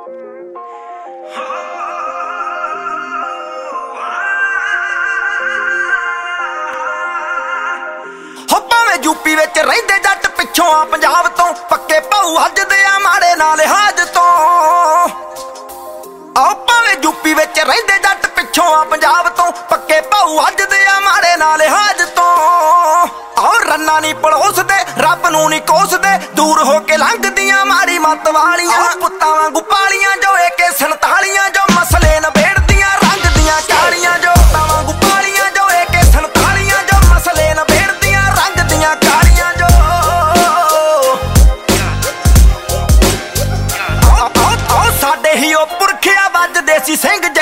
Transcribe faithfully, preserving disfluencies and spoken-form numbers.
UP विच रहिंदे जट पिछों आ पंजाब तो पक्के भाऊ हजदे आ माड़े ना लिहाज तो। आओ भावें यूपी विच रहिंदे जट पिछों आ पंजाब तो पक्के भाऊ हजदे आ माड़े ना लिहाज तो। आओ रन्ना नहीं पड़ोसदे रब नूं नहीं कोसदे दूर हो के लंघदियां माड़ी मत वालियां पुत्तां वांगू पालियां जो ए के सैंतालियां जो मसले नबेड़दियां रंग दियां कालियां जो पुत्तां वांगू पालियां जो ए के सैंतालियां जो मसले नबेड़दियां रंग दियां कालियां जो। आओ आओ आओ साडे ही ओ पुरखिया वजदे सी सिंह